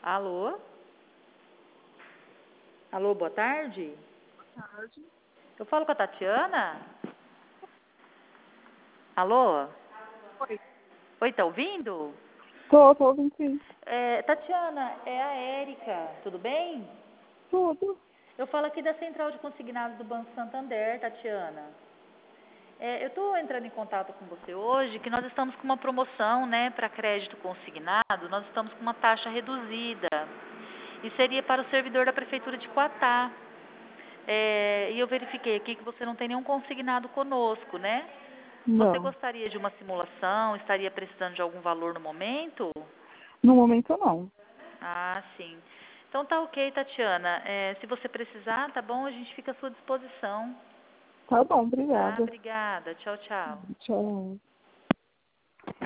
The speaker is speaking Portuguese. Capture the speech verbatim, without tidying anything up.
Alô? Alô, boa tarde. Tarde. Eu falo com a Tatiana? Alô? Oi. Oi, tá ouvindo? Tô, tô ouvindo sim. É, Tatiana, é a Érica, tudo bem? Tudo. Eu falo aqui da Central de Consignados do Banco Santander, Tatiana. É, eu estou entrando em contato com você hoje, que nós estamos com uma promoção, né, para crédito consignado, nós estamos com uma taxa reduzida. E seria para o servidor da Prefeitura de Quatá. É, e eu verifiquei aqui que você não tem nenhum consignado conosco, né? Você Não. gostaria de uma simulação? Estaria precisando de algum valor no momento? No momento, não. Ah, sim. Então tá ok, Tatiana. É, se você precisar, tá bom? A gente fica à sua disposição. Tá bom, Tá? obrigada. Obrigada. Tchau, tchau. Tchau.